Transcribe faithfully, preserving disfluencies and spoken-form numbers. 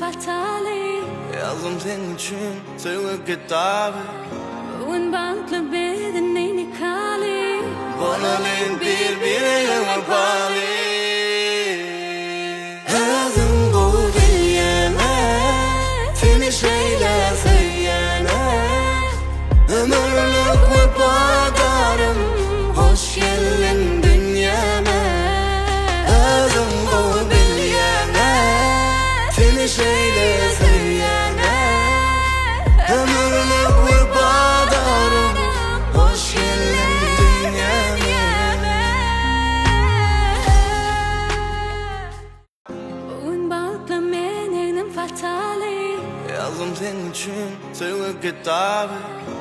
fatali. Yazdım senin için sevmek kitabı. Bugün bantlı bedenini kali. Bonalin bir birine bali. Özüm bu dilyeme, seni şeyle söyleyene. Ömürlük vefadarım, hoş geldin dünyama. Özüm bu dilyeme, seni şeyle söyleyene. Ömürlük vefadarım, hoş geldin dünyama. Bugün bantlı bedenim fatali. Yazdım senin için sevmek kitabı.